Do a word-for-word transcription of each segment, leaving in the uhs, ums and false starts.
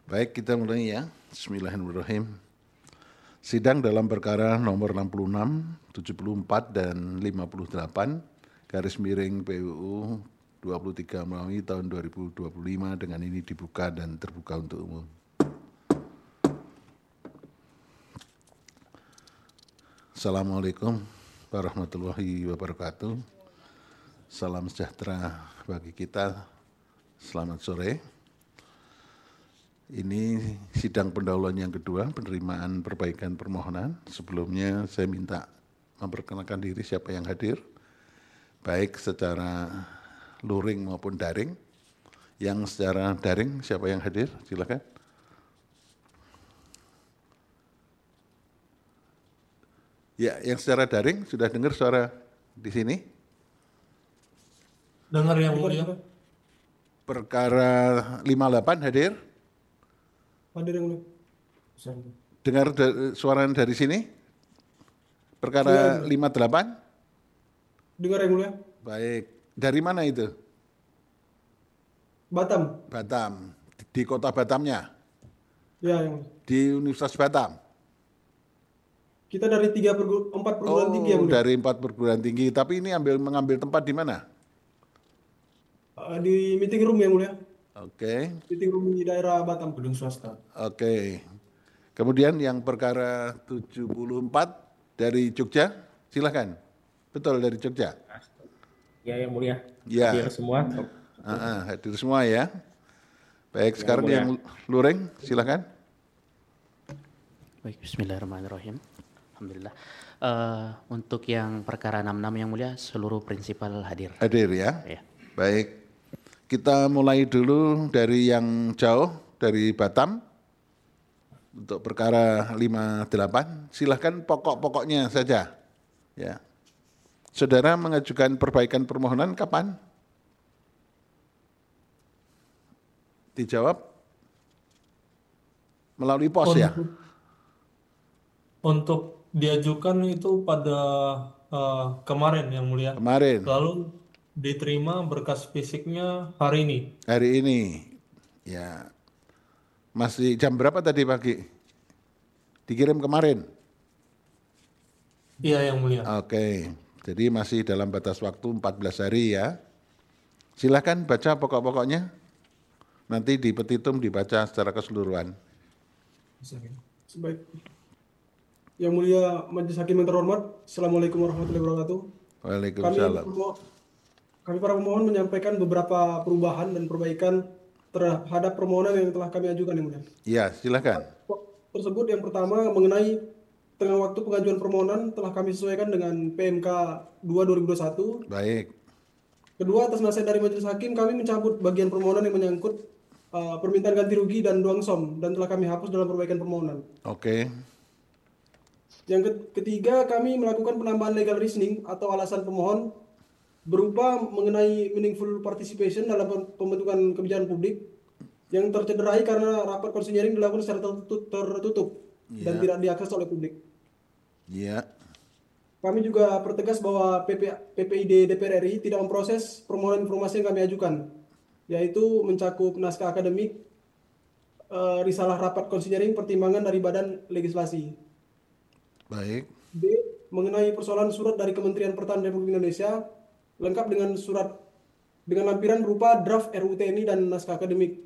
Baik, kita mulai ya. Bismillahirrahmanirrahim. Sidang dalam perkara nomor enam puluh enam, tujuh puluh empat, dan lima puluh delapan, garis miring P U U dua puluh tiga Melawi tahun dua ribu dua puluh lima dengan ini dibuka dan terbuka untuk umum. Assalamualaikum warahmatullahi wabarakatuh. Salam sejahtera bagi kita. Selamat sore. Ini sidang pendahuluan yang kedua, penerimaan perbaikan permohonan. Sebelumnya saya minta memperkenalkan diri siapa yang hadir, baik secara luring maupun daring. Yang secara daring siapa yang hadir? Silakan. Ya, yang secara daring sudah dengar suara di sini? Dengar yang mulia. Perkara lima puluh delapan hadir? Hadir yang mulia. Dengar da- suara dari sini? Perkara lima puluh delapan? Dengar yang mulia. Baik. Dari mana itu? Batam. Batam. Di kota Batamnya? Ya, yang mulia. Di Universitas Batam? Kita dari tiga pergu- empat perguruan Oh, tinggi yang mulia. dari empat perguruan tinggi. Tapi ini ambil mengambil tempat di mana? Uh, di meeting room yang mulia. Oke. Meeting room di daerah Batam, gedung swasta. Oke. Kemudian yang perkara tujuh puluh empat dari Jogja, silakan. Betul dari Jogja? Ya, yang mulia. Ya. Hadir semua. Ah, ah, hadir semua ya. Baik, Yang sekarang mulia. yang luring, silakan. Baik, bismillahirrahmanirrahim. Alhamdulillah. Eh, untuk yang perkara enam puluh enam yang mulia, seluruh prinsipal hadir. Hadir ya. Ya. Baik. Kita mulai dulu dari yang jauh, dari Batam. Untuk perkara lima puluh delapan, silakan pokok-pokoknya saja. Ya. Saudara mengajukan perbaikan permohonan kapan? Dijawab melalui pos ya? Untuk, untuk diajukan itu pada uh, kemarin yang mulia. Kemarin, Lalu diterima berkas fisiknya hari ini. hari ini. Ya. Masih jam berapa tadi pagi? Dikirim kemarin? Iya yang mulia. Oke, jadi masih dalam batas waktu empat belas hari ya. Silakan baca pokok-pokoknya. Nanti di petitum dibaca secara keseluruhan. Baik. Yang mulia Majelis Hakim yang terhormat, Assalamualaikum warahmatullahi wabarakatuh. Kami, Waalaikumsalam. permo- kami para pemohon menyampaikan beberapa perubahan dan perbaikan terhadap permohonan yang telah kami ajukan yang mulia. Ya, silakan. Tersebut yang pertama mengenai tengah waktu pengajuan permohonan telah kami sesuaikan dengan P M K dua dua ribu dua puluh satu. Baik, Kedua, atas nasihat dari Majelis Hakim kami mencabut bagian permohonan yang menyangkut uh, permintaan ganti rugi dan doang som dan telah kami hapus dalam perbaikan permohonan. oke. Yang ke- ketiga, kami melakukan penambahan legal reasoning atau alasan pemohon berupa mengenai meaningful participation dalam pem- pembentukan kebijakan publik yang tercederai karena rapat konsinyering dilakukan secara tertutup, tertutup dan Ya. tidak diakses oleh publik. Ya, Kami juga pertegas bahwa P P, P P I D D P R R I tidak memproses permohonan informasi yang kami ajukan, yaitu mencakup naskah akademik, eh, risalah rapat konsinyering, pertimbangan dari badan legislasi. baik. B. Mengenai persoalan surat dari Kementerian Pertahanan Republik Indonesia lengkap dengan surat dengan lampiran berupa draft R U U T N I dan naskah akademik.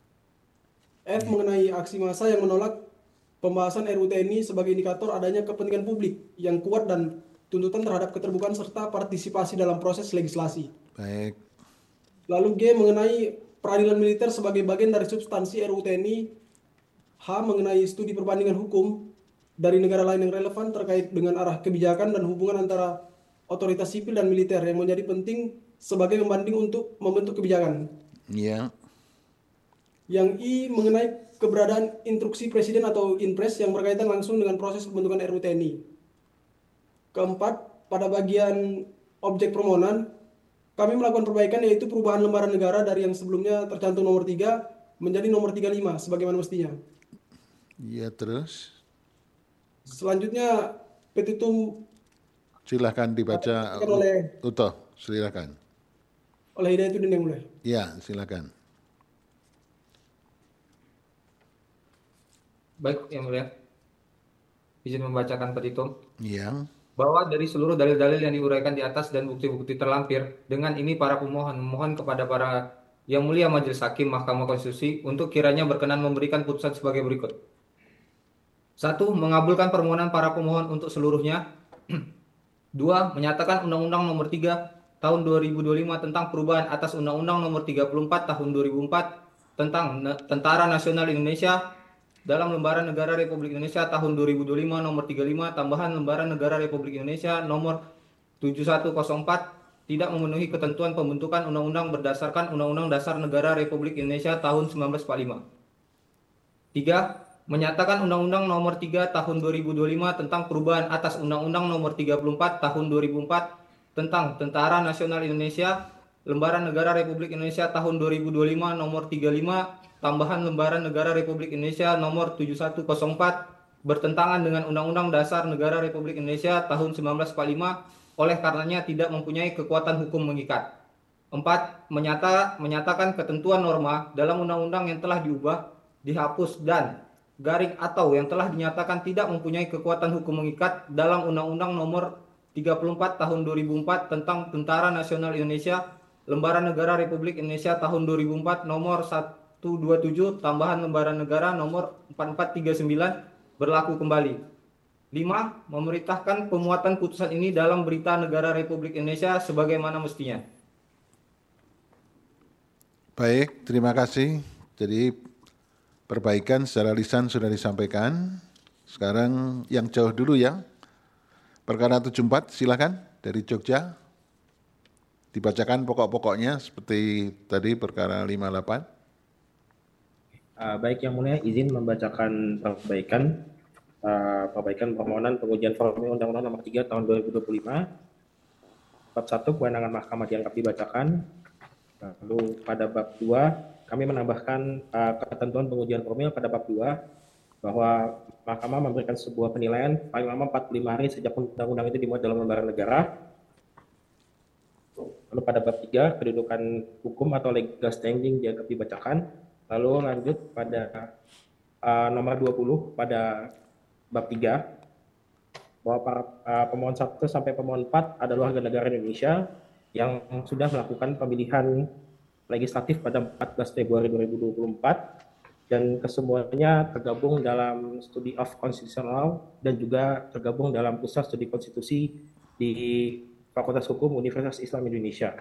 F. Mengenai aksi massa yang menolak pembahasan R U U T N I sebagai indikator adanya kepentingan publik yang kuat dan tuntutan terhadap keterbukaan serta partisipasi dalam proses legislasi. Baik, Lalu G. Mengenai peradilan militer sebagai bagian dari substansi R U U T N I. H. Mengenai studi perbandingan hukum dari negara lain yang relevan terkait dengan arah kebijakan dan hubungan antara otoritas sipil dan militer yang menjadi penting sebagai pembanding untuk membentuk kebijakan. ya, Yang I. Mengenai keberadaan instruksi presiden atau inpres yang berkaitan langsung dengan proses pembentukan R U U T N I. Keempat, pada bagian objek permohonan, kami melakukan perbaikan yaitu perubahan lembaran negara dari yang sebelumnya tercantum nomor tiga menjadi nomor tiga puluh lima sebagaimana mestinya. ya terus. Selanjutnya, petitum Silakan dibaca Dibacakan oleh- utuh, silakan. oleh Hidayatuddin yang mulia. Ya, silakan. Baik, Yang Mulia. Izin membacakan petitum. Yang Bahwa dari seluruh dalil-dalil yang diuraikan di atas dan bukti-bukti terlampir, dengan ini para pemohon memohon kepada para Yang Mulia Majelis Hakim Mahkamah Konstitusi untuk kiranya berkenan memberikan putusan sebagai berikut. Satu, mengabulkan permohonan para pemohon untuk seluruhnya. Dua, menyatakan Undang-Undang Nomor tiga Tahun dua ribu dua puluh lima tentang perubahan atas Undang-Undang Nomor tiga puluh empat Tahun dua ribu empat tentang Tentara Nasional Indonesia dalam Lembaran Negara Republik Indonesia tahun dua ribu dua puluh lima Nomor tiga puluh lima tambahan Lembaran Negara Republik Indonesia Nomor tujuh satu nol empat tidak memenuhi ketentuan pembentukan undang-undang berdasarkan Undang-Undang Dasar Negara Republik Indonesia tahun seribu sembilan ratus empat puluh lima. Tiga, menyatakan Undang-Undang Nomor tiga Tahun dua ribu dua puluh lima tentang perubahan atas Undang-Undang Nomor tiga puluh empat Tahun dua ribu empat tentang Tentara Nasional Indonesia, Lembaran Negara Republik Indonesia tahun dua ribu dua puluh lima Nomor tiga puluh lima tambahan Lembaran Negara Republik Indonesia Nomor tujuh satu nol empat bertentangan dengan Undang-Undang Dasar Negara Republik Indonesia tahun seribu sembilan ratus empat puluh lima, oleh karenanya tidak mempunyai kekuatan hukum mengikat. Empat, menyata, menyatakan ketentuan norma dalam undang-undang yang telah diubah, dihapus dan garing atau yang telah dinyatakan tidak mempunyai kekuatan hukum mengikat dalam Undang-Undang Nomor tiga puluh empat Tahun dua ribu empat tentang Tentara Nasional Indonesia, Lembaran Negara Republik Indonesia tahun dua ribu empat Nomor seratus dua puluh tujuh tambahan Lembaran Negara Nomor empat empat tiga sembilan berlaku kembali. Lima, memerintahkan pemuatan putusan ini dalam Berita Negara Republik Indonesia sebagaimana mestinya. baik, terima kasih. Jadi perbaikan secara lisan sudah disampaikan. Sekarang yang jauh dulu ya. Perkara tujuh puluh empat silakan dari Jogja. Dibacakan pokok-pokoknya seperti tadi perkara lima puluh delapan. Uh, baik Yang Mulia, izin membacakan perbaikan uh, perbaikan permohonan pengujian formil Undang-Undang Nomor tiga Tahun dua ribu dua puluh lima. Bab satu, kewenangan mahkamah dianggap dibacakan. Lalu pada bab dua, kami menambahkan uh, ketentuan pengujian formil pada bab dua bahwa mahkamah memberikan sebuah penilaian paling lama empat puluh lima hari sejak undang-undang itu dimuat dalam lembaran negara. Lalu pada bab tiga, kedudukan hukum atau legal standing dianggap dibacakan. Lalu lanjut pada uh, nomor dua puluh pada bab tiga, bahwa para uh, pemohon satu sampai pemohon empat adalah warga negara Indonesia yang sudah melakukan pemilihan legislatif pada empat belas Februari dua ribu dua puluh empat dan kesemuanya tergabung dalam Study of Constitutional dan juga tergabung dalam Pusat Studi Konstitusi di Fakultas Hukum Universitas Islam Indonesia.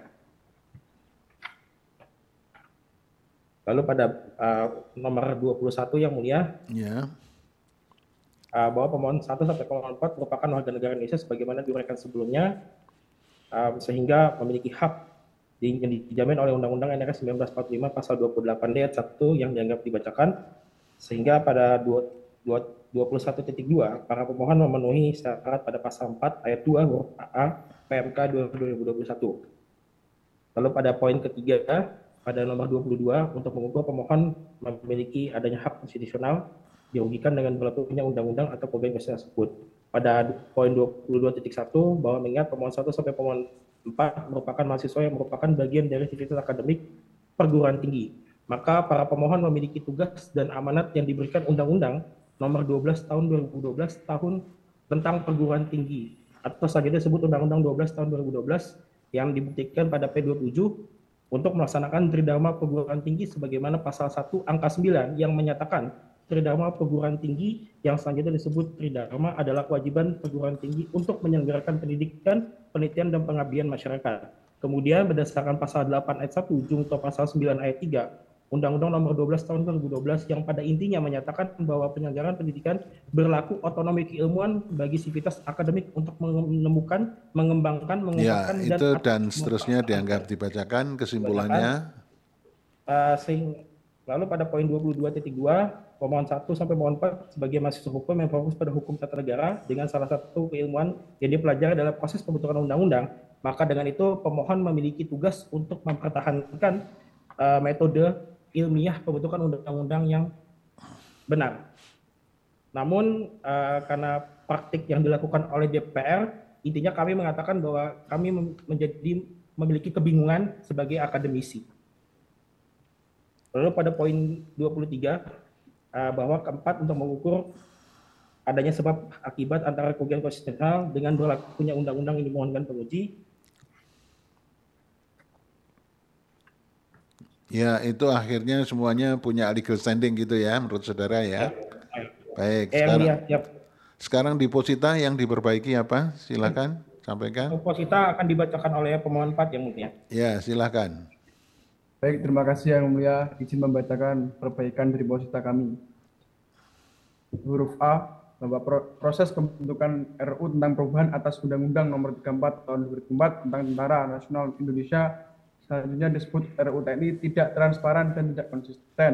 Lalu pada uh, nomor dua puluh satu Yang Mulia, Ya. uh, bahwa pemohon satu sampai pemohon empat merupakan warga negara Indonesia sebagaimana diuraikan sebelumnya, uh, sehingga memiliki hak yang dijamin oleh Undang-Undang N R S seribu sembilan ratus empat puluh lima pasal dua puluh delapan D ayat satu yang dianggap dibacakan, sehingga pada dua puluh satu titik dua para pemohon memenuhi syarat pada pasal empat ayat dua huruf A P M K dua ribu dua puluh satu. Lalu pada poin ketiga pada nomor dua puluh dua, untuk mengukur pemohon memiliki adanya hak konstitusional dirugikan dengan berlakunya undang-undang atau program tersebut. Pada poin dua puluh dua titik satu bahwa mengingat pemohon satu sampai pemohon empat merupakan mahasiswa yang merupakan bagian dari sivitas akademik perguruan tinggi, maka para pemohon memiliki tugas dan amanat yang diberikan Undang-Undang Nomor dua belas Tahun dua ribu dua belas tahun tentang perguruan tinggi, atau selanjutnya disebut Undang-Undang dua belas Tahun dua ribu dua belas yang dibuktikan pada P dua puluh tujuh untuk melaksanakan Tridharma Perguruan Tinggi sebagaimana pasal satu angka sembilan yang menyatakan Tridharma Perguruan Tinggi yang selanjutnya disebut Tridharma adalah kewajiban perguruan tinggi untuk menyelenggarakan pendidikan, penelitian, dan pengabdian masyarakat. Kemudian berdasarkan pasal delapan ayat satu junto pasal sembilan ayat tiga Undang-Undang Nomor dua belas Tahun dua ribu dua belas yang pada intinya menyatakan bahwa penyelenggaraan pendidikan berlaku otonomi keilmuan bagi sivitas akademik untuk menemukan, mengembangkan, Ya, mengungkapkan itu dan, dan seterusnya dianggap dibacakan kesimpulannya. Uh, sehing, lalu pada poin dua puluh dua titik dua, pemohon satu sampai pemohon empat sebagai mahasiswa hukum yang fokus pada hukum tata negara dengan salah satu keilmuan yang dipelajari dalam proses pembentukan undang-undang, maka dengan itu pemohon memiliki tugas untuk mempertahankan uh, metode ilmiah pembentukan undang-undang yang benar. Namun uh, karena praktik yang dilakukan oleh D P R, intinya kami mengatakan bahwa kami menjadi memiliki kebingungan sebagai akademisi. Lalu pada poin dua puluh tiga, uh, bahwa keempat untuk mengukur adanya sebab akibat antara kerugian konstitusional dengan berlakunya undang-undang yang dimohonkan penguji. Ya, itu akhirnya semuanya punya legal standing gitu ya, menurut saudara ya. Baik, Eh, sekarang, ya, ya. sekarang deposita yang diperbaiki apa? Silakan, sampaikan. Deposita akan dibacakan oleh pemohon empat yang mulia. Ya, silakan. Baik, terima kasih Yang Mulia. Izin membacakan perbaikan deposita kami. Huruf A, bahwa proses pembentukan R U tentang perubahan atas Undang-Undang Nomor tiga puluh empat Tahun dua ribu empat tentang Tentara Nasional Indonesia, selanjutnya disebut R U T N I, tidak transparan dan tidak konsisten.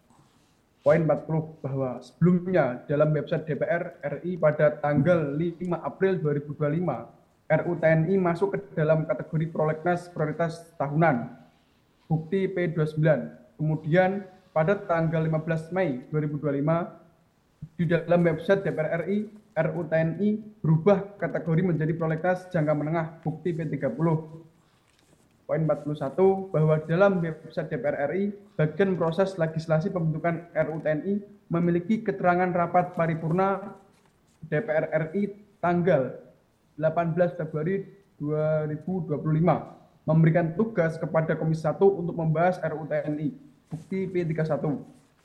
Poin empat puluh, bahwa sebelumnya dalam website D P R R I pada tanggal lima April dua ribu dua puluh lima, R U T N I masuk ke dalam kategori prolegnas prioritas tahunan, bukti P dua puluh sembilan. Kemudian pada tanggal lima belas Mei dua ribu dua puluh lima, di dalam website D P R R I, R U T N I berubah kategori menjadi prolegnas jangka menengah, bukti P tiga puluh. Poin empat puluh satu, bahwa dalam website D P R R I, bagian proses legislasi pembentukan R U T N I memiliki keterangan rapat paripurna D P R R I tanggal delapan belas Februari dua ribu dua puluh lima, memberikan tugas kepada Komisi satu untuk membahas R U T N I, bukti P tiga puluh satu.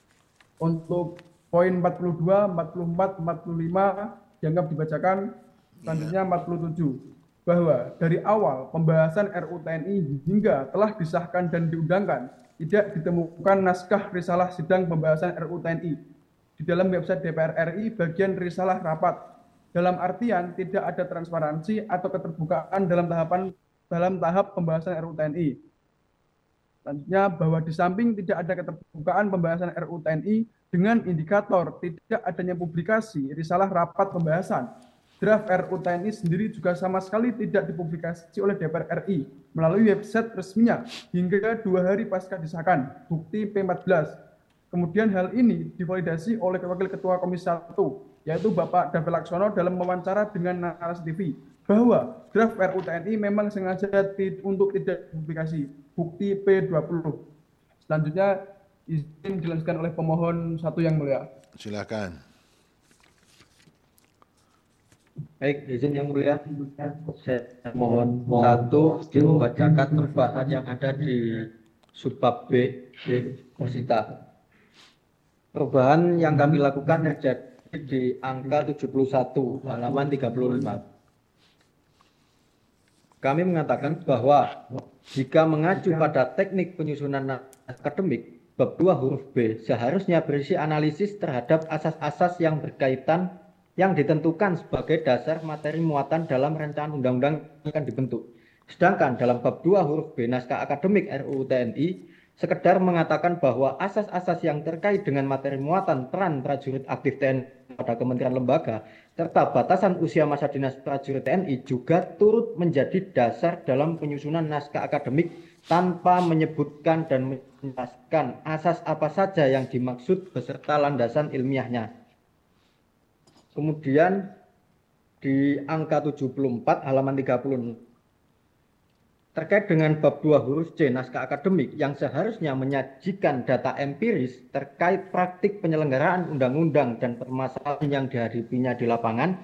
Untuk poin empat puluh dua, empat puluh empat, empat puluh lima dianggap dibacakan. Selanjutnya empat puluh tujuh, bahwa dari awal pembahasan R U T N I hingga telah disahkan dan diundangkan, tidak ditemukan naskah risalah sidang pembahasan R U T N I. Di dalam website D P R R I, bagian risalah rapat, dalam artian tidak ada transparansi atau keterbukaan dalam tahapan dalam tahap pembahasan R U T N I. Selanjutnya, bahwa di samping tidak ada keterbukaan pembahasan R U T N I dengan indikator tidak adanya publikasi risalah rapat pembahasan, draft R U T N I sendiri juga sama sekali tidak dipublikasi oleh D P R R I melalui website resminya hingga dua hari pasca disahkan, bukti P empat belas. Kemudian hal ini divalidasi oleh Wakil Ketua Komisi satu, yaitu Bapak David Laksono dalam wawancara dengan Narasi T V, bahwa draft R U T N I memang sengaja untuk tidak dipublikasi, bukti P dua puluh. Selanjutnya izin dilanjutkan oleh pemohon satu yang mulia. Silakan. Baik, izin yang mulia, saya mohon satu membacakan perubahan yang ada di subbab B deposita. Perubahan yang kami lakukan terjadi di angka tujuh puluh satu, halaman tiga puluh lima. Kami mengatakan bahwa jika mengacu pada teknik penyusunan akademik, bab dua huruf B seharusnya berisi analisis terhadap asas-asas yang berkaitan yang ditentukan sebagai dasar materi muatan dalam rancangan undang-undang yang akan dibentuk. Sedangkan dalam bab dua huruf B naskah akademik R U U T N I sekedar mengatakan bahwa asas-asas yang terkait dengan materi muatan peran prajurit aktif T N I pada kementerian lembaga serta batasan usia masa dinas prajurit T N I juga turut menjadi dasar dalam penyusunan naskah akademik tanpa menyebutkan dan menjelaskan asas apa saja yang dimaksud beserta landasan ilmiahnya. Kemudian di angka tujuh puluh empat halaman tiga puluh enam terkait dengan bab dua huruf C naskah akademik yang seharusnya menyajikan data empiris terkait praktik penyelenggaraan undang-undang dan permasalahan yang dihadapinya di lapangan,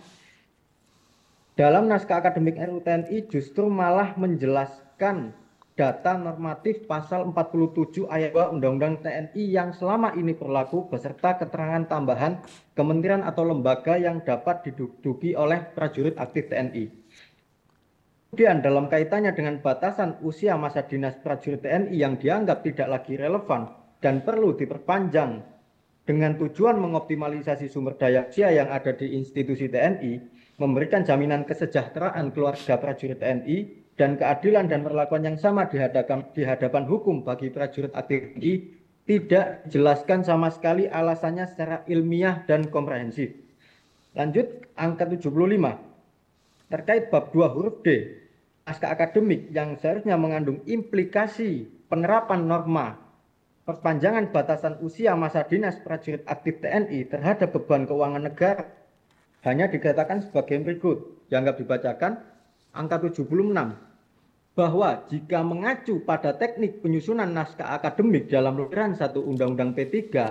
dalam naskah akademik R U U T N I justru malah menjelaskan data normatif pasal empat puluh tujuh ayat dua Undang-Undang T N I yang selama ini berlaku beserta keterangan tambahan kementerian atau lembaga yang dapat diduduki oleh prajurit aktif T N I. Kemudian dalam kaitannya dengan batasan usia masa dinas prajurit T N I yang dianggap tidak lagi relevan dan perlu diperpanjang dengan tujuan mengoptimalisasi sumber daya manusia yang ada di institusi T N I, memberikan jaminan kesejahteraan keluarga prajurit T N I, dan keadilan dan perlakuan yang sama di hadapan, di hadapan hukum bagi prajurit aktif T N I, tidak dijelaskan sama sekali alasannya secara ilmiah dan komprehensif. Lanjut, angka tujuh puluh lima. Terkait bab dua huruf D, naskah akademik yang seharusnya mengandung implikasi penerapan norma perpanjangan batasan usia masa dinas prajurit aktif T N I terhadap beban keuangan negara hanya dikatakan sebagai berikut. Dianggap dibacakan angka tujuh puluh enam. Bahwa jika mengacu pada teknik penyusunan naskah akademik dalam lembaran satu Undang-Undang P tiga,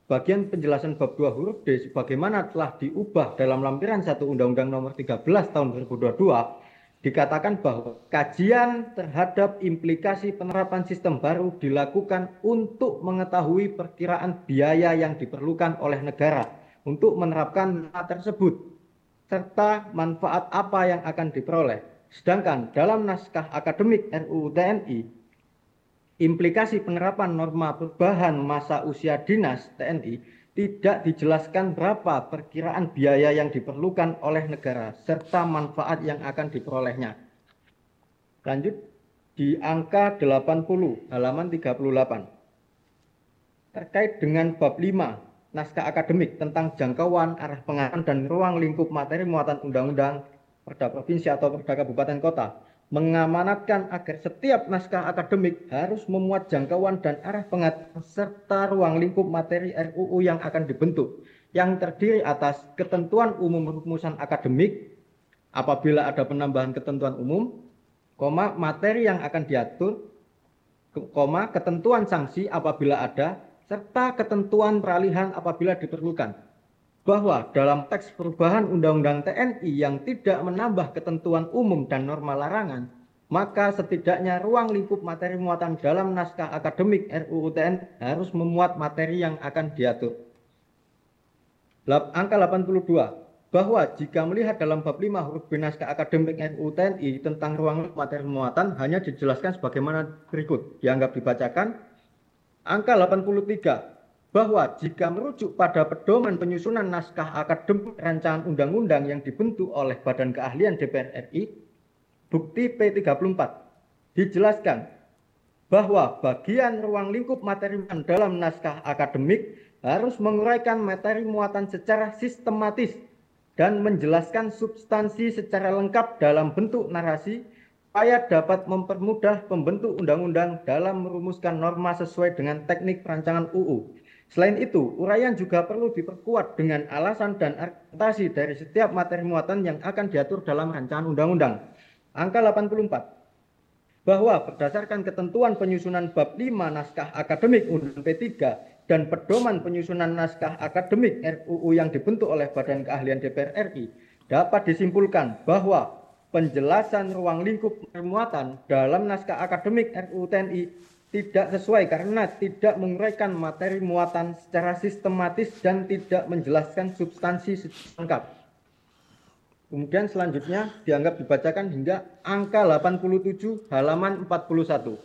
bagian penjelasan bab dua huruf D sebagaimana telah diubah dalam lampiran satu Undang-Undang Nomor tiga belas Tahun dua ribu dua puluh dua, dikatakan bahwa kajian terhadap implikasi penerapan sistem baru dilakukan untuk mengetahui perkiraan biaya yang diperlukan oleh negara untuk menerapkan norma tersebut, serta manfaat apa yang akan diperoleh. Sedangkan dalam naskah akademik R U U T N I, implikasi penerapan norma perubahan masa usia dinas T N I tidak dijelaskan berapa perkiraan biaya yang diperlukan oleh negara serta manfaat yang akan diperolehnya. Lanjut di angka delapan puluh halaman tiga puluh delapan. Terkait dengan bab lima naskah akademik tentang jangkauan, arah pengarahan dan ruang lingkup materi muatan undang-undang, perda provinsi atau perda kabupaten kota, mengamanatkan agar setiap naskah akademik harus memuat jangkauan dan arah pengaturan serta ruang lingkup materi R U U yang akan dibentuk, yang terdiri atas ketentuan umum rumusan akademik apabila ada penambahan ketentuan umum, koma, materi yang akan diatur, koma, ketentuan sanksi apabila ada, serta ketentuan peralihan apabila diperlukan. Bahwa dalam teks perubahan Undang-Undang T N I yang tidak menambah ketentuan umum dan norma larangan, maka setidaknya ruang lingkup materi muatan dalam naskah akademik R U U T N I harus memuat materi yang akan diatur. Angka delapan puluh dua, bahwa jika melihat dalam bab lima huruf B naskah akademik R U U T N I tentang ruang lingkup materi muatan hanya dijelaskan sebagaimana berikut, dianggap dibacakan. Angka delapan puluh tiga, bahwa jika merujuk pada pedoman penyusunan naskah akademik rancangan undang-undang yang dibentuk oleh Badan Keahlian D P R R I, bukti P tiga puluh empat, dijelaskan bahwa bagian ruang lingkup materi dalam naskah akademik harus menguraikan materi muatan secara sistematis dan menjelaskan substansi secara lengkap dalam bentuk narasi, supaya dapat mempermudah pembentuk undang-undang dalam merumuskan norma sesuai dengan teknik perancangan U U. Selain itu, uraian juga perlu diperkuat dengan alasan dan argumentasi dari setiap materi muatan yang akan diatur dalam rancangan undang-undang. Angka delapan puluh empat, bahwa berdasarkan ketentuan penyusunan bab lima naskah akademik Undang-Undang P tiga dan pedoman penyusunan naskah akademik R U U yang dibentuk oleh Badan Keahlian D P R R I, dapat disimpulkan bahwa penjelasan ruang lingkup muatan dalam naskah akademik R U U T N I tidak sesuai karena tidak menguraikan materi muatan secara sistematis dan tidak menjelaskan substansi secara lengkap. Kemudian selanjutnya dianggap dibacakan hingga angka delapan puluh tujuh halaman empat puluh satu.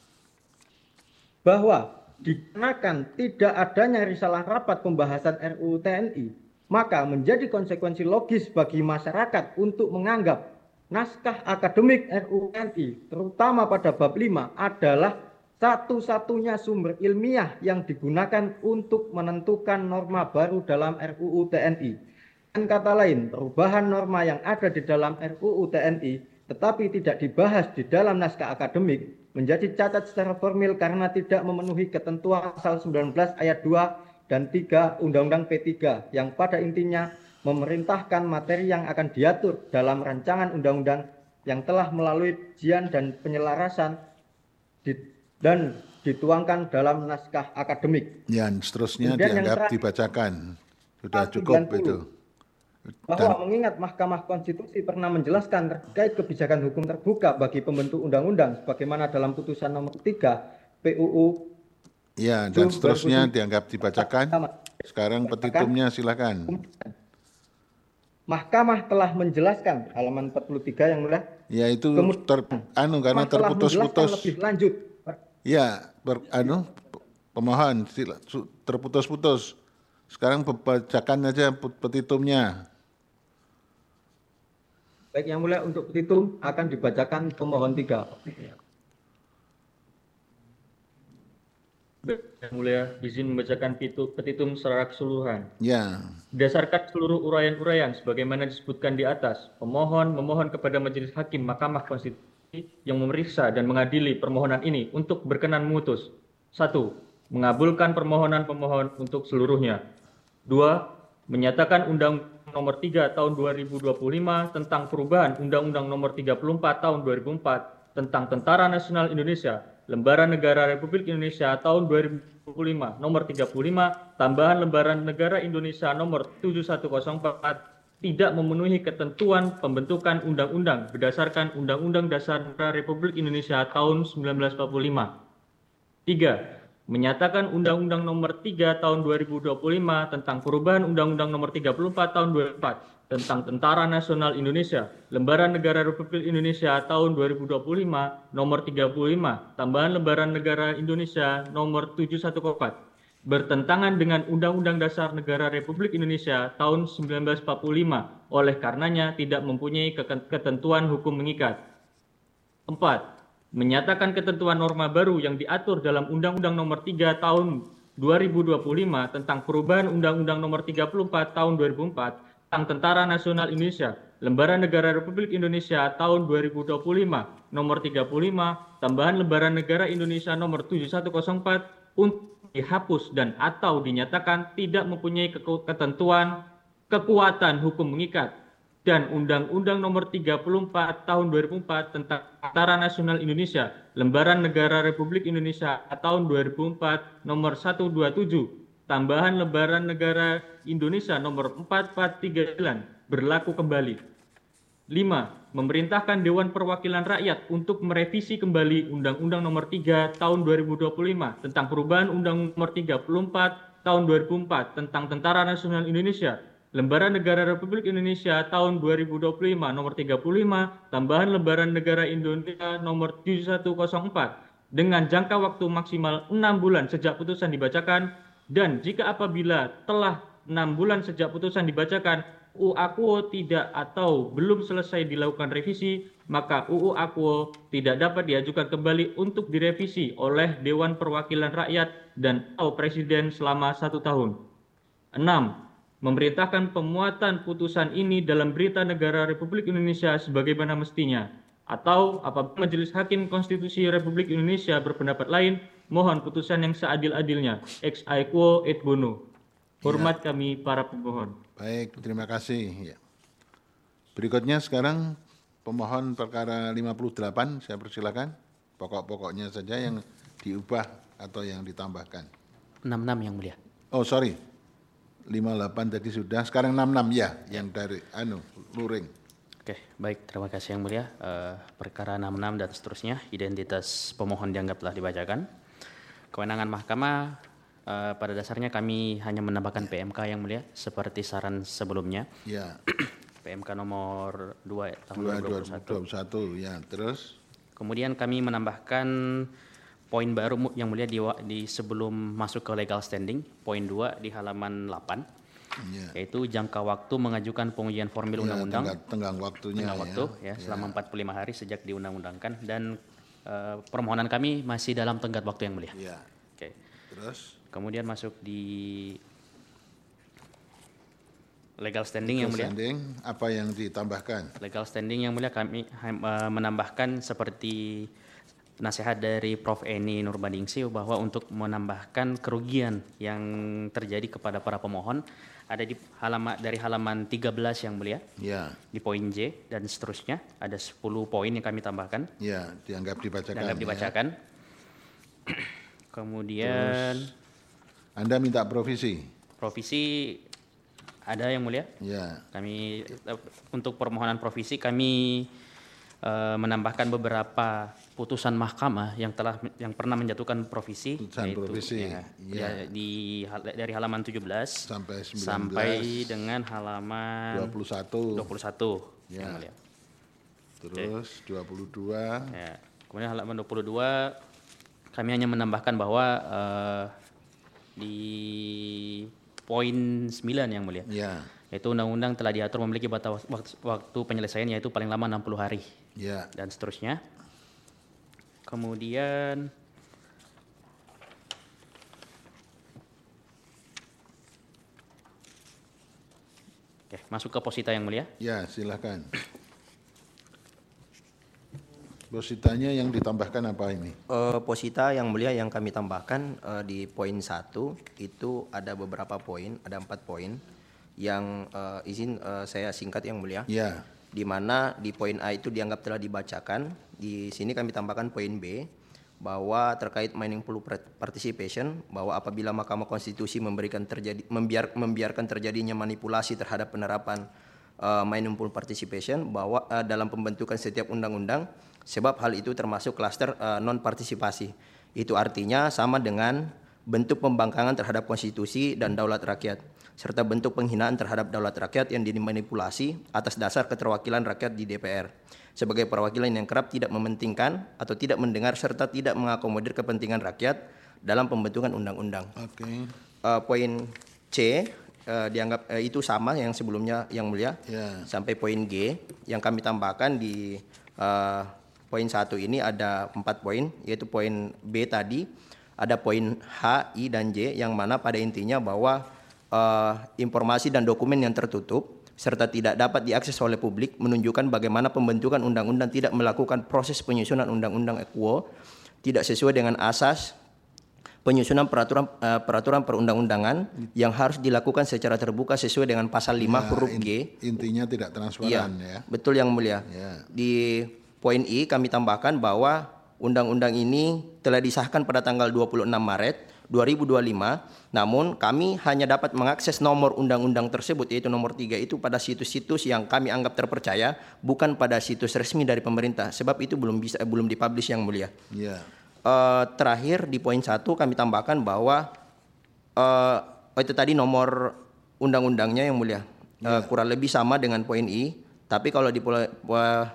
Bahwa dikarenakan tidak adanya risalah rapat pembahasan R U U T N I, maka menjadi konsekuensi logis bagi masyarakat untuk menganggap naskah akademik R U U T N I, terutama pada bab lima, adalah satu-satunya sumber ilmiah yang digunakan untuk menentukan norma baru dalam R U U T N I. Dengan kata lain, perubahan norma yang ada di dalam R U U T N I tetapi tidak dibahas di dalam naskah akademik menjadi cacat secara formil karena tidak memenuhi ketentuan pasal sembilan belas ayat dua dan tiga Undang-Undang P tiga yang pada intinya memerintahkan materi yang akan diatur dalam rancangan undang-undang yang telah melalui ujian dan penyelarasan di, dan dituangkan dalam naskah akademik. Yang seterusnya Kemudian dianggap yang dibacakan. Sudah cukup itu. Bahwa Dan, mengingat Mahkamah Konstitusi pernah menjelaskan terkait kebijakan hukum terbuka bagi pembentuk undang-undang sebagaimana dalam putusan nomor tiga P U U. ya, dan seterusnya dianggap dibacakan. Sekarang petitumnya silakan. Mahkamah telah menjelaskan halaman empat puluh tiga yang mulia. Ya itu ter, anu karena telah terputus-putus. lebih lanjut. Ya, ber, anu pemohon sila- su- terputus-putus. Sekarang bacakan aja petitumnya. Baik yang mulia, untuk petitum akan dibacakan pemohon tiga. Yang mulia, izin membacakan petitum secara keseluruhan. Ya. Berdasarkan seluruh uraian-uraian sebagaimana disebutkan di atas, pemohon memohon kepada Majelis Hakim Mahkamah Konstitusi yang memeriksa dan mengadili permohonan ini untuk berkenan memutus. Satu, mengabulkan permohonan pemohon untuk seluruhnya. Dua, menyatakan Undang Nomor tiga Tahun dua ribu dua puluh lima tentang perubahan Undang-Undang Nomor tiga puluh empat Tahun dua ribu empat tentang Tentara Nasional Indonesia, Lembaran Negara Republik Indonesia tahun dua ribu puluh lima nomor tiga puluh lima tambahan lembaran negara Indonesia nomor tujuh satu nol empat tidak memenuhi ketentuan pembentukan undang-undang berdasarkan Undang-Undang Dasar Republik Indonesia tahun seribu sembilan ratus empat puluh lima. Tiga. Menyatakan Undang-Undang Nomor tiga Tahun dua ribu dua puluh lima tentang perubahan Undang-Undang Nomor tiga puluh empat Tahun dua ribu empat tentang Tentara Nasional Indonesia, Lembaran Negara Republik Indonesia Tahun dua ribu dua puluh lima Nomor tiga puluh lima, tambahan Lembaran Negara Indonesia Nomor tujuh satu nol empat, bertentangan dengan Undang-Undang Dasar Negara Republik Indonesia Tahun seribu sembilan ratus empat puluh lima, oleh karenanya tidak mempunyai ketentuan hukum mengikat. Empat. Menyatakan ketentuan norma baru yang diatur dalam Undang-Undang Nomor tiga Tahun dua ribu dua puluh lima tentang perubahan Undang-Undang Nomor tiga puluh empat Tahun dua ribu empat tentang Tentara Nasional Indonesia, Lembaran Negara Republik Indonesia Tahun dua ribu dua puluh lima Nomor tiga puluh lima, tambahan Lembaran Negara Indonesia Nomor tujuh satu nol empat untuk dihapus dan atau dinyatakan tidak mempunyai ketentuan kekuatan hukum mengikat, dan Undang-Undang Nomor tiga puluh empat Tahun dua ribu empat tentang Tentara Nasional Indonesia, Lembaran Negara Republik Indonesia Tahun dua ribu empat Nomor seratus dua puluh tujuh, tambahan Lembaran Negara Indonesia Nomor empat empat tiga sembilan berlaku kembali. Lima. Memerintahkan Dewan Perwakilan Rakyat untuk merevisi kembali Undang-Undang Nomor tiga Tahun dua ribu dua puluh lima tentang perubahan Undang Nomor tiga puluh empat Tahun dua ribu empat tentang Tentara Nasional Indonesia, Lembaran Negara Republik Indonesia Tahun dua ribu dua puluh lima Nomor tiga puluh lima, tambahan Lembaran Negara Indonesia Nomor tujuh satu nol empat dengan jangka waktu maksimal enam bulan sejak putusan dibacakan, dan jika apabila telah enam bulan sejak putusan dibacakan U U Akuo tidak atau belum selesai dilakukan revisi, maka U U Akuo tidak dapat diajukan kembali untuk direvisi oleh Dewan Perwakilan Rakyat dan atau Presiden selama satu tahun. Enam. Memerintahkan pemuatan putusan ini dalam Berita Negara Republik Indonesia sebagaimana mestinya, atau apabila Majelis Hakim Konstitusi Republik Indonesia berpendapat lain, mohon putusan yang seadil-adilnya. Ex aequo et bono. Hormat ya. Kami para pemohon. Baik, terima kasih. Ya. Berikutnya sekarang pemohon perkara lima puluh delapan, saya persilakan. Pokok-pokoknya saja yang diubah atau yang ditambahkan. enam puluh enam yang mulia. Oh sorry, lima puluh delapan tadi sudah, sekarang enam puluh enam ya, yang dari anu luring. Oke, baik, terima kasih yang mulia. Uh, perkara enam puluh enam dan seterusnya, identitas pemohon dianggap telah dibacakan. Kewenangan mahkamah uh, pada dasarnya kami hanya menambahkan P M K yang mulia, seperti saran sebelumnya. Ya. P M K nomor dua tahun dua dua ribu dua puluh satu. Ya, terus. Kemudian kami menambahkan poin baru yang mulia di, di sebelum masuk ke legal standing, poin dua di halaman delapan, ya. Yaitu jangka waktu mengajukan pengujian formil ya, undang-undang. Tenggang, tenggang waktunya tenggang waktu ya, ya selama ya. empat puluh lima hari sejak diundang-undangkan, dan uh, permohonan kami masih dalam tenggat waktu yang mulia. Ya. Oke. Terus. Kemudian masuk di legal standing legal yang mulia. Standing, apa yang ditambahkan? Legal standing yang mulia kami uh, menambahkan seperti nasihat dari Profesor Eni Nurbandingsi bahwa untuk menambahkan kerugian yang terjadi kepada para pemohon ada di halaman dari halaman tiga belas yang mulia. Ya. Di poin J dan seterusnya ada sepuluh poin yang kami tambahkan. Ya, dianggap dibacakan. Dianggap dibacakan. Ya. Kemudian terus, Anda minta provisi. Provisi ada yang mulia. Ya. Kami untuk permohonan provisi kami uh, menambahkan beberapa putusan mahkamah yang telah yang pernah menjatuhkan provisi, putusan yaitu provisi. Ya, ya. di dari halaman tujuh belas sampai sembilan belas sampai dengan halaman dua puluh satu. dua puluh satu ya. yang mulia. Terus okay. dua puluh dua. Ya. Kemudian halaman dua puluh dua kami hanya menambahkan bahwa uh, di poin sembilan yang mulia. Ya. Yaitu undang-undang telah diatur memiliki batas waktu penyelesaian yaitu paling lama enam puluh hari. Ya. Dan seterusnya. Kemudian Oke, masuk ke posita yang mulia. Ya, silakan. Positanya yang ditambahkan apa ini? Uh, posita yang mulia yang kami tambahkan uh, di poin satu itu ada beberapa poin, ada empat poin yang uh, izin uh, saya singkat yang mulia. Ya. Di mana di poin A itu dianggap telah dibacakan. Di sini kami tambahkan poin B bahwa terkait meaningful participation, bahwa apabila Mahkamah Konstitusi memberikan terjadi membiar, membiarkan terjadinya manipulasi terhadap penerapan uh, meaningful participation, bahwa uh, dalam pembentukan setiap undang-undang, sebab hal itu termasuk klaster uh, non partisipasi. Itu artinya sama dengan bentuk pembangkangan terhadap konstitusi dan daulat rakyat, serta bentuk penghinaan terhadap daulat rakyat yang dimanipulasi atas dasar keterwakilan rakyat di D P R. Sebagai perwakilan yang kerap tidak mementingkan atau tidak mendengar serta tidak mengakomodir kepentingan rakyat dalam pembentukan undang-undang. Oke. Okay. Uh, poin C uh, dianggap uh, itu sama yang sebelumnya yang mulia. Yeah. Sampai poin G yang kami tambahkan di uh, poin satu ini ada empat poin, yaitu poin B tadi, ada poin H, I, dan J yang mana pada intinya bahwa uh, informasi dan dokumen yang tertutup serta tidak dapat diakses oleh publik menunjukkan bagaimana pembentukan undang-undang tidak melakukan proses penyusunan undang-undang equo, tidak sesuai dengan asas penyusunan peraturan uh, peraturan perundang-undangan yang harus dilakukan secara terbuka sesuai dengan pasal lima Ya, huruf in- G. Intinya tidak transparan ya. Betul yang mulia. Ya. Di poin I kami tambahkan bahwa undang-undang ini telah disahkan pada tanggal dua puluh enam Maret dua ribu dua puluh lima, namun kami hanya dapat mengakses nomor undang-undang tersebut, yaitu nomor tiga itu pada situs-situs yang kami anggap terpercaya, bukan pada situs resmi dari pemerintah, sebab itu belum bisa eh, belum dipublish yang mulia. Ya. Uh, terakhir di poin satu kami tambahkan bahwa uh, itu tadi nomor undang-undangnya yang mulia, uh, kurang lebih sama dengan poin I, tapi kalau di pola- uh,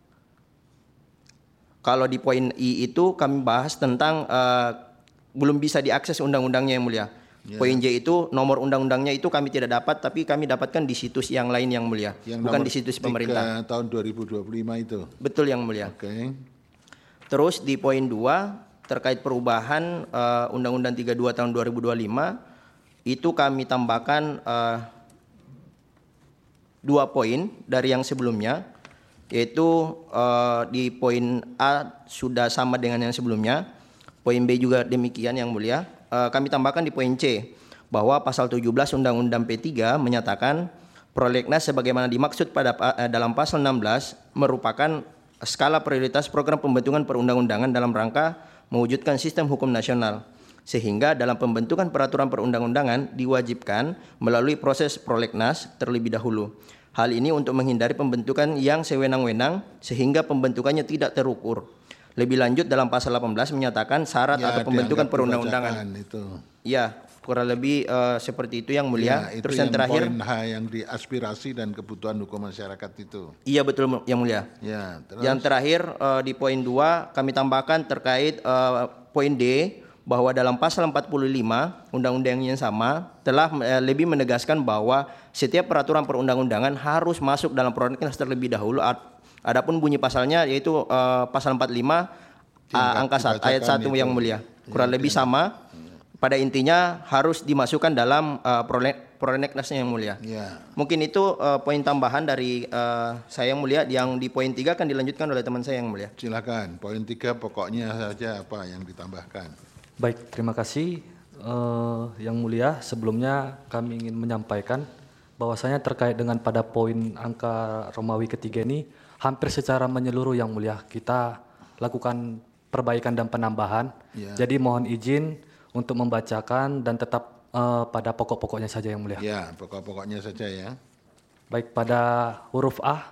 kalau di poin I itu kami bahas tentang uh, belum bisa diakses undang-undangnya yang mulia. Ya. Poin J itu nomor undang-undangnya itu kami tidak dapat, tapi kami dapatkan di situs yang lain yang mulia, Yang bukan nomor di situs tiga pemerintah. tahun dua ribu dua puluh lima itu. Betul yang mulia. Oke. Okay. Terus di poin dua terkait perubahan uh, Undang-Undang tiga puluh dua tahun dua ribu dua puluh lima itu kami tambahkan uh, dua poin dari yang sebelumnya, yaitu uh, di poin A sudah sama dengan yang sebelumnya. Poin B juga demikian yang mulia. Uh, kami tambahkan di poin C bahwa pasal tujuh belas Undang-Undang P tiga menyatakan prolegnas sebagaimana dimaksud pada uh, dalam pasal enam belas merupakan skala prioritas program pembentukan perundang-undangan dalam rangka mewujudkan sistem hukum nasional. Sehingga dalam pembentukan peraturan perundang-undangan diwajibkan melalui proses prolegnas terlebih dahulu. Hal ini untuk menghindari pembentukan yang sewenang-wenang sehingga pembentukannya tidak terukur. Lebih lanjut dalam pasal delapan belas menyatakan syarat Ya, atau pembentukan dianggap perundang-undangan. dibacakan itu. Ya, kurang lebih uh, seperti itu yang mulia. Ya, itu Terus yang yang terakhir, poin H yang di aspirasi dan kebutuhan hukum masyarakat itu. iya betul yang mulia. Ya, terus Yang terakhir uh, di poin dua kami tambahkan terkait uh, poin D bahwa dalam pasal empat puluh lima undang-undang yang sama telah uh, lebih menegaskan bahwa setiap peraturan perundang-undangan harus masuk dalam prolegnas terlebih dahulu. Adapun bunyi pasalnya yaitu uh, pasal empat puluh lima uh, angka satu, ayat satu itu. yang mulia. Kurang Ya, lebih itu. sama. Pada intinya harus dimasukkan dalam uh, prolegnasnya yang mulia. Ya. Mungkin itu uh, poin tambahan dari uh, saya yang mulia. Yang di poin tiga akan dilanjutkan oleh teman saya yang mulia. Silakan. Poin tiga pokoknya saja apa yang ditambahkan. Baik, terima kasih eh, Yang Mulia. Sebelumnya kami ingin menyampaikan bahwasanya terkait dengan pada poin angka Romawi ketiga ini hampir secara menyeluruh Yang Mulia kita lakukan perbaikan dan penambahan. Ya. Jadi mohon izin untuk membacakan dan tetap eh, pada pokok-pokoknya saja Yang Mulia. Ya, pokok-pokoknya saja ya. Baik, pada huruf A,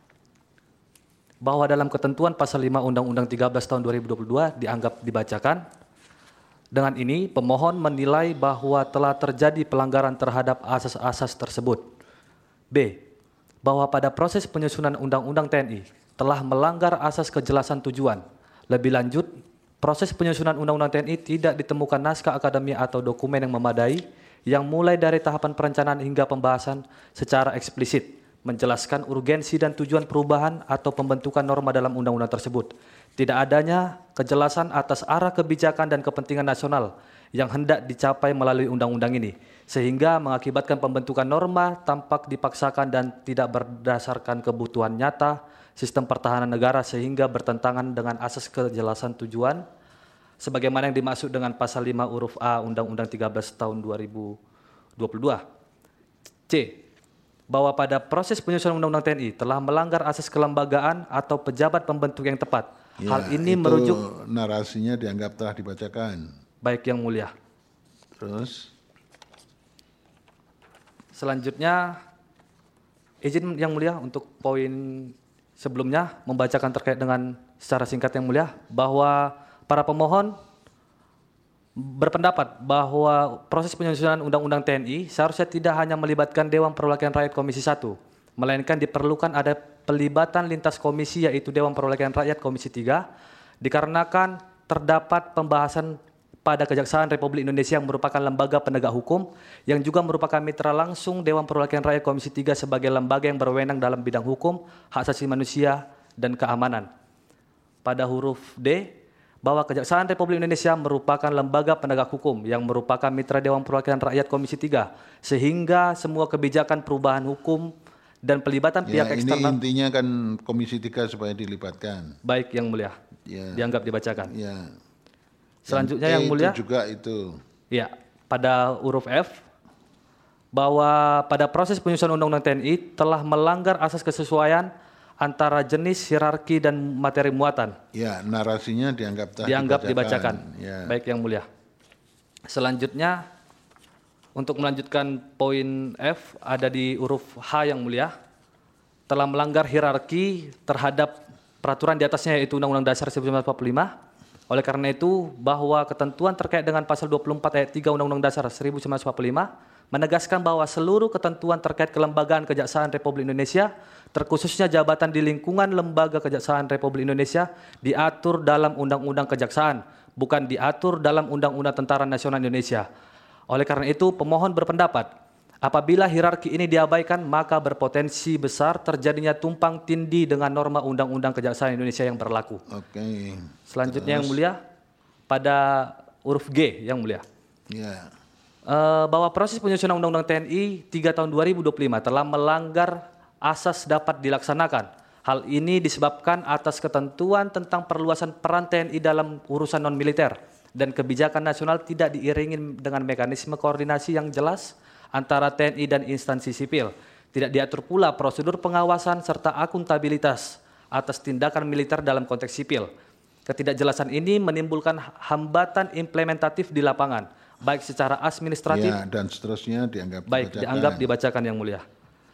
bahwa dalam ketentuan pasal lima Undang-Undang tiga belas tahun dua ribu dua puluh dua dianggap dibacakan. Dengan ini, pemohon menilai bahwa telah terjadi pelanggaran terhadap asas-asas tersebut. B. Bahwa pada proses penyusunan Undang-Undang T N I telah melanggar asas kejelasan tujuan. Lebih lanjut, proses penyusunan Undang-Undang T N I tidak ditemukan naskah akademik atau dokumen yang memadai yang mulai dari tahapan perencanaan hingga pembahasan secara eksplisit menjelaskan urgensi dan tujuan perubahan atau pembentukan norma dalam undang-undang tersebut. Tidak adanya kejelasan atas arah kebijakan dan kepentingan nasional yang hendak dicapai melalui undang-undang ini, sehingga mengakibatkan pembentukan norma tampak dipaksakan dan tidak berdasarkan kebutuhan nyata sistem pertahanan negara sehingga bertentangan dengan asas kejelasan tujuan sebagaimana yang dimaksud dengan pasal lima huruf A Undang-Undang tiga belas tahun dua ribu dua puluh dua. C. Bahwa pada proses penyusunan Undang-Undang T N I telah melanggar asas kelembagaan atau pejabat pembentuk yang tepat Ya, Hal ini itu merujuk narasinya dianggap telah dibacakan. baik Yang Mulia. Terus Selanjutnya izin Yang Mulia untuk poin sebelumnya membacakan terkait dengan secara singkat Yang Mulia bahwa para pemohon berpendapat bahwa proses penyusunan Undang-Undang T N I seharusnya tidak hanya melibatkan Dewan Perwakilan Rakyat Komisi satu, melainkan diperlukan ada pelibatan lintas komisi yaitu Dewan Perwakilan Rakyat Komisi tiga, dikarenakan terdapat pembahasan pada Kejaksaan Republik Indonesia yang merupakan lembaga penegak hukum yang juga merupakan mitra langsung Dewan Perwakilan Rakyat Komisi tiga sebagai lembaga yang berwenang dalam bidang hukum, hak asasi manusia, dan keamanan. Pada huruf D, bahwa Kejaksaan Republik Indonesia merupakan lembaga penegak hukum yang merupakan mitra Dewan Perwakilan Rakyat Komisi tiga, sehingga semua kebijakan perubahan hukum dan pelibatan ya, pihak ini eksternal. intinya kan Komisi tiga supaya dilibatkan. Baik Yang Mulia, Ya. dianggap dibacakan. Ya. Selanjutnya Yang Yang E Mulia, itu juga itu. ya, pada huruf F, bahwa pada proses penyusunan Undang-Undang T N I telah melanggar asas kesesuaian antara jenis, hierarki, dan materi muatan. Ya, narasinya dianggap telah Dianggap dibacakan. dibacakan. Ya. Baik Yang Mulia. Selanjutnya, untuk melanjutkan poin F, ada di huruf H Yang Mulia, telah melanggar hierarki terhadap peraturan di atasnya yaitu Undang-Undang Dasar seribu sembilan ratus empat puluh lima. Oleh karena itu, bahwa ketentuan terkait dengan pasal dua puluh empat ayat tiga Undang-Undang Dasar seribu sembilan ratus empat puluh lima menegaskan bahwa seluruh ketentuan terkait kelembagaan Kejaksaan Republik Indonesia, terkhususnya jabatan di lingkungan Lembaga Kejaksaan Republik Indonesia, diatur dalam Undang-Undang Kejaksaan, bukan diatur dalam Undang-Undang Tentara Nasional Indonesia. Oleh karena itu, pemohon berpendapat, apabila hierarki ini diabaikan, maka berpotensi besar terjadinya tumpang tindih dengan norma Undang-Undang Kejaksaan Indonesia yang berlaku. Oke. Selanjutnya Terus? Yang Mulia, pada huruf G Yang Mulia, Ya. eh, bahwa proses penyusunan Undang-Undang T N I tiga tahun dua ribu dua puluh lima telah melanggar asas dapat dilaksanakan. Hal ini disebabkan atas ketentuan tentang perluasan peran T N I dalam urusan non-militer dan kebijakan nasional tidak diiringi dengan mekanisme koordinasi yang jelas antara T N I dan instansi sipil. Tidak diatur pula prosedur pengawasan serta akuntabilitas atas tindakan militer dalam konteks sipil. Ketidakjelasan ini menimbulkan hambatan implementatif di lapangan, baik secara administratif, Ya, dan seterusnya dianggap baik dibacakan. dianggap dibacakan Yang Mulia.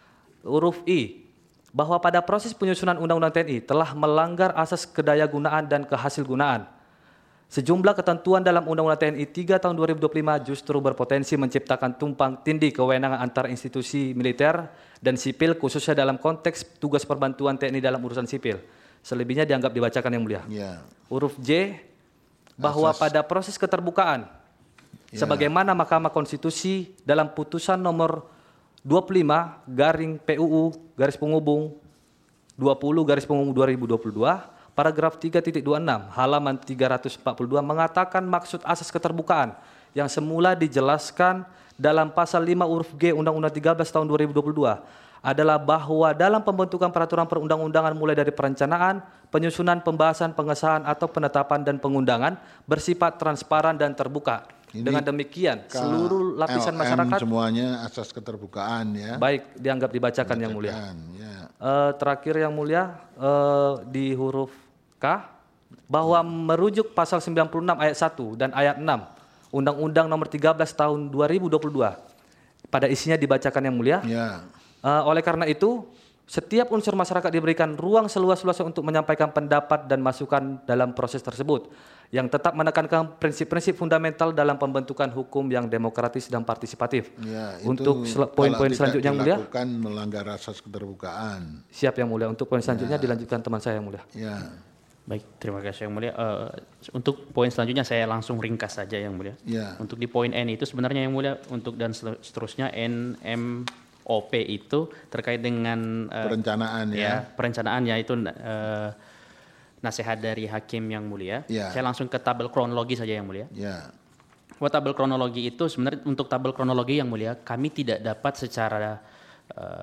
Huruf I, bahwa pada proses penyusunan Undang-Undang T N I telah melanggar asas kedayagunaan dan kehasilgunaan. Sejumlah ketentuan dalam Undang-Undang T N I tiga tahun dua ribu dua puluh lima justru berpotensi menciptakan tumpang tindih kewenangan antar institusi militer dan sipil, khususnya dalam konteks tugas perbantuan T N I dalam urusan sipil. Selebihnya dianggap dibacakan Yang Mulia. Ya. Huruf J, bahwa Asas. pada proses keterbukaan, Ya. sebagaimana Mahkamah Konstitusi dalam putusan nomor dua puluh lima garing P U U garis penghubung dua puluh garis penghubung dua ribu dua puluh dua, paragraf tiga titik dua puluh enam halaman tiga ratus empat puluh dua mengatakan maksud asas keterbukaan yang semula dijelaskan dalam pasal lima huruf G Undang-Undang tiga belas tahun dua ribu dua puluh dua adalah bahwa dalam pembentukan peraturan perundang-undangan mulai dari perencanaan, penyusunan, pembahasan, pengesahan atau penetapan dan pengundangan bersifat transparan dan terbuka. Ini Dengan demikian, K seluruh lapisan L M masyarakat semuanya asas keterbukaan ya. baik dianggap dibacakan Yang Mulia. Dibacakan, ya. Eh, terakhir Yang Mulia, eh, di huruf K, bahwa merujuk pasal sembilan puluh enam ayat satu dan ayat enam Undang-Undang Nomor tiga belas Tahun dua ribu dua puluh dua pada isinya dibacakan Yang Mulia. Ya. Eh, oleh karena itu, setiap unsur masyarakat diberikan ruang seluas-luasnya untuk menyampaikan pendapat dan masukan dalam proses tersebut, yang tetap menekankan prinsip-prinsip fundamental dalam pembentukan hukum yang demokratis dan partisipatif. Ya, itu Untuk sel- kalau poin-poin tidak selanjutnya Yang Mulia, dilakukan melanggar asas keterbukaan. siap Yang Mulia. Untuk poin selanjutnya dilanjutkan teman saya Yang Mulia. Ya. Baik, terima kasih Yang Mulia. Eh, untuk poin selanjutnya saya langsung ringkas saja Yang Mulia. Ya. Untuk di poin N itu sebenarnya Yang Mulia untuk dan sel- seterusnya N M O P itu terkait dengan eh, Perencanaan ya. perencanaan yaitu eh, nasihat dari hakim Yang Mulia. Ya. Saya langsung ke tabel kronologi saja Yang Mulia. Ya. Buat tabel kronologi itu sebenarnya untuk tabel kronologi Yang Mulia kami tidak dapat secara eh,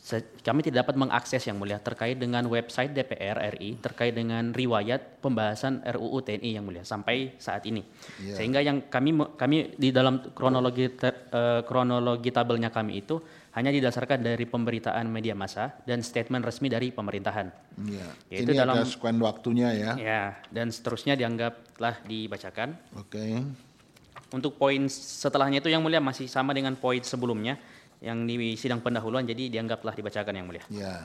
kami tidak dapat mengakses yang mulia terkait dengan website D P R R I terkait dengan riwayat pembahasan R U U T N I yang mulia sampai saat ini. Yeah. Sehingga yang kami kami di dalam kronologi ter, uh, kronologi tabelnya kami itu hanya didasarkan dari pemberitaan media massa dan statement resmi dari pemerintahan. Yeah. Yaitu Ini dalam ada sekuan waktunya ya. Ya, dan seterusnya dianggap telah dibacakan. Oke. Okay. Untuk poin setelahnya itu yang mulia masih sama dengan poin sebelumnya yang di sidang pendahuluan, jadi dianggaplah dibacakan yang mulia. Ya.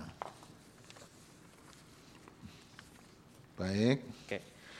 Baik. Oke.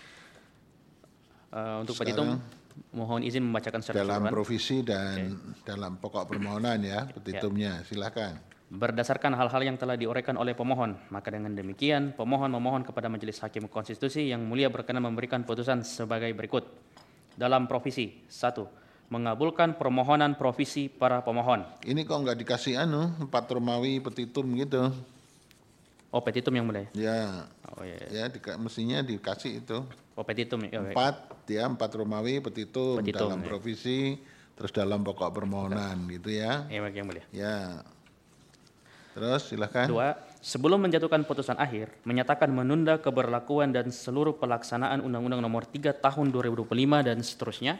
Uh, untuk petitum mohon izin membacakan secara dalam keseluruhan. provisi dan okay. dalam pokok permohonan ya petitumnya. Ya. Silakan. Berdasarkan hal-hal yang telah diuraikan oleh pemohon, maka dengan demikian pemohon memohon kepada Majelis Hakim Konstitusi yang mulia berkenan memberikan putusan sebagai berikut. Dalam provisi, satu. Mengabulkan permohonan provisi para pemohon. Ini kok nggak dikasih anu empat Romawi petitum gitu? Oh, petitum yang mulia. Ya. Oh iya. Ya, dika, mestinya dikasih itu. Oh, petitum ya. Empat, ya empat Romawi petitum, petitum dalam ya. Provisi, terus dalam pokok permohonan Betul. Gitu ya. Iya, yang mulia. Ya. Terus silakan. Dua, sebelum menjatuhkan putusan akhir, menyatakan menunda keberlakuan dan seluruh pelaksanaan Undang-Undang Nomor tiga Tahun dua ribu dua puluh lima dan seterusnya.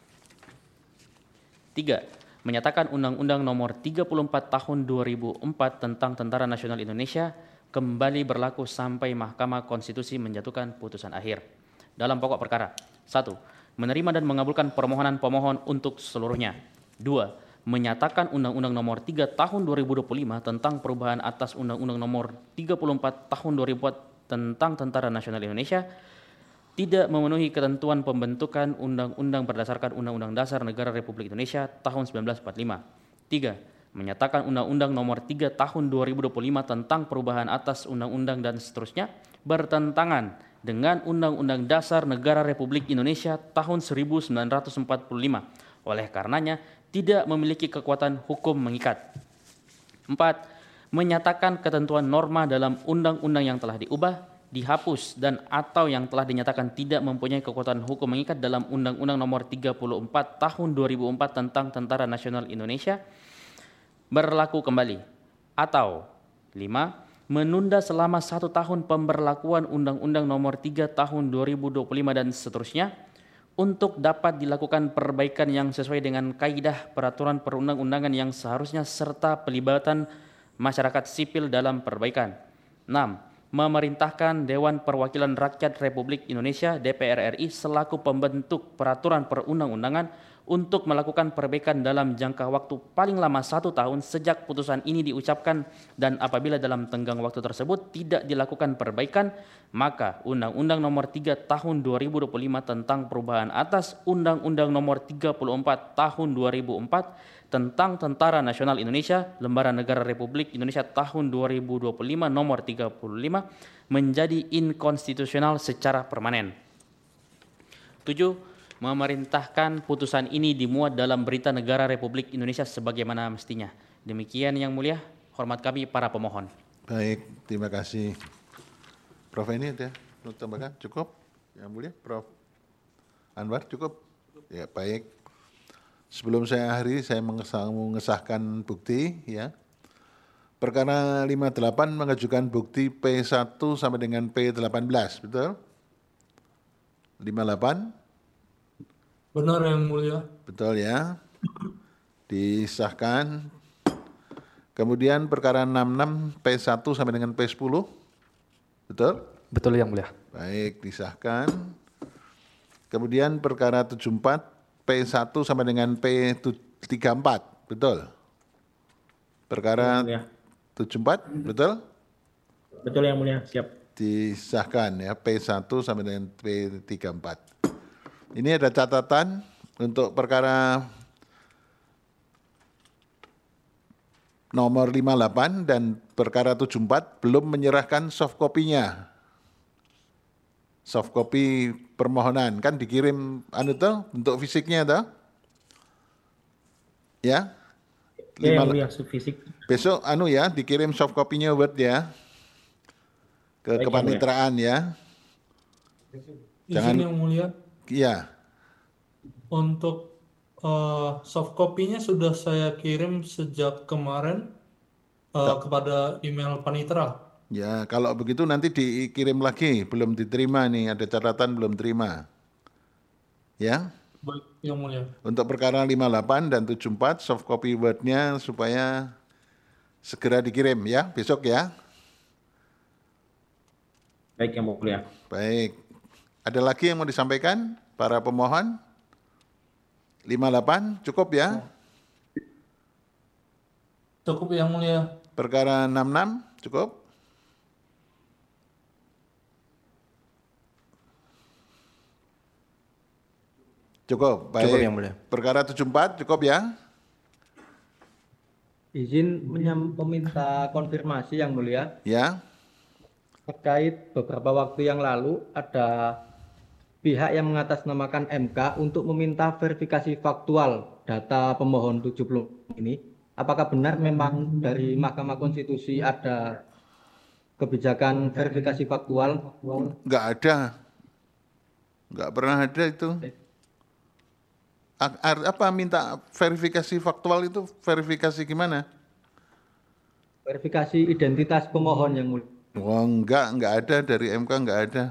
Tiga, menyatakan Undang-Undang Nomor tiga puluh empat Tahun dua ribu empat tentang Tentara Nasional Indonesia kembali berlaku sampai Mahkamah Konstitusi menjatuhkan putusan akhir. Dalam pokok perkara, satu, menerima dan mengabulkan permohonan pemohon untuk seluruhnya. Dua, menyatakan Undang-Undang Nomor tiga Tahun dua ribu dua puluh lima tentang perubahan atas Undang-Undang Nomor tiga puluh empat Tahun dua ribu empat tentang Tentara Nasional Indonesia tidak memenuhi ketentuan pembentukan undang-undang berdasarkan Undang-Undang Dasar Negara Republik Indonesia tahun seribu sembilan ratus empat puluh lima. Tiga, menyatakan Undang-Undang Nomor tiga Tahun dua ribu dua puluh lima tentang perubahan atas undang-undang dan seterusnya bertentangan dengan Undang-Undang Dasar Negara Republik Indonesia tahun seribu sembilan ratus empat puluh lima. Oleh karenanya, tidak memiliki kekuatan hukum mengikat. Empat, menyatakan ketentuan norma dalam undang-undang yang telah diubah, dihapus dan atau yang telah dinyatakan tidak mempunyai kekuatan hukum mengikat dalam Undang-Undang Nomor tiga puluh empat Tahun dua ribu empat tentang Tentara Nasional Indonesia berlaku kembali. Atau lima, menunda selama satu tahun pemberlakuan Undang-Undang Nomor tiga Tahun dua ribu dua puluh lima dan seterusnya untuk dapat dilakukan perbaikan yang sesuai dengan kaidah peraturan perundang-undangan yang seharusnya serta pelibatan masyarakat sipil dalam perbaikan. Enam, memerintahkan Dewan Perwakilan Rakyat Republik Indonesia D P R R I selaku pembentuk peraturan perundang-undangan untuk melakukan perbaikan dalam jangka waktu paling lama satu tahun sejak putusan ini diucapkan, dan apabila dalam tenggang waktu tersebut tidak dilakukan perbaikan, maka Undang-Undang Nomor tiga Tahun dua ribu dua puluh lima tentang perubahan atas Undang-Undang Nomor tiga puluh empat Tahun dua ribu empat tentang Tentara Nasional Indonesia, Lembaran Negara Republik Indonesia tahun dua ribu dua puluh lima nomor tiga puluh lima menjadi inkonstitusional secara permanen. Tujuh, memerintahkan putusan ini dimuat dalam Berita Negara Republik Indonesia sebagaimana mestinya. Demikian yang mulia, hormat kami para pemohon. Baik, terima kasih. Prof ini ya, mau tambahkan cukup? Yang mulia, Prof Anwar cukup? Ya, baik. Sebelum saya akhiri, saya mengesahkan bukti ya. Perkara lima puluh delapan mengajukan bukti P satu sampai dengan P delapan belas, betul? lima puluh delapan? Benar yang mulia. Betul ya. Disahkan. Kemudian perkara enam puluh enam P satu sampai dengan P sepuluh. Betul? Betul yang mulia. Baik, disahkan. Kemudian perkara tujuh puluh empat P satu sampai dengan P tiga puluh empat, betul? Perkara ya, tujuh puluh empat, betul? Betul yang mulia, siap. Disahkan ya, P satu sampai dengan P tiga puluh empat. Ini ada catatan untuk perkara nomor lima puluh delapan dan perkara tujuh puluh empat belum menyerahkan soft copy-nya. Soft copy permohonan kan dikirim anu tuh bentuk fisiknya tuh. Ya. Ya, yang fisik. Besok anu ya dikirim soft copy-nya Word ya. Ke Baik, kepanitraan ya. Jangan, izin yang mulia. Iya. Untuk uh, soft copy-nya sudah saya kirim sejak kemarin. uh, kepada email panitera. Ya, kalau begitu nanti dikirim lagi, belum diterima nih, ada catatan belum terima. Ya. Baik, Yang Mulia. Untuk perkara lima puluh delapan dan tujuh puluh empat, soft copy Word-nya supaya segera dikirim ya, besok ya. Baik, Yang Mulia. Baik. Ada lagi yang mau disampaikan para pemohon? lima puluh delapan cukup ya? Cukup Yang Mulia. Perkara enam puluh enam cukup? Cukup, baik. Cukup, Yang Mulia. Perkara tujuh puluh empat cukup ya? Izin menyam- meminta konfirmasi Yang Mulia. Ya. Terkait beberapa waktu yang lalu ada pihak yang mengatasnamakan M K untuk meminta verifikasi faktual data pemohon tujuh puluh ini. Apakah benar memang dari Mahkamah Konstitusi ada kebijakan verifikasi faktual? Enggak ada. Enggak pernah ada itu. A- ar- Apa minta verifikasi faktual itu verifikasi gimana? Verifikasi identitas pemohon Yang Mulia. Oh enggak, enggak ada dari M K enggak ada.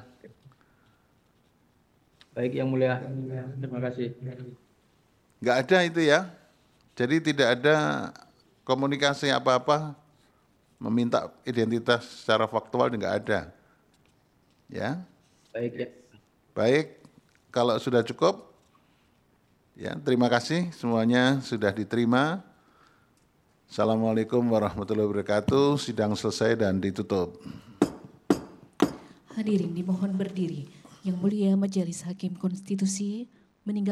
Baik Yang Mulia, terima kasih. Enggak ada itu ya. Jadi tidak ada komunikasi apa-apa meminta identitas secara faktual enggak ada. Ya. Baik ya. Baik, kalau sudah cukup ya, terima kasih semuanya sudah diterima. Assalamualaikum warahmatullahi wabarakatuh. Sidang selesai dan ditutup. Hadirin dimohon berdiri. Yang Mulia Majelis Hakim Konstitusi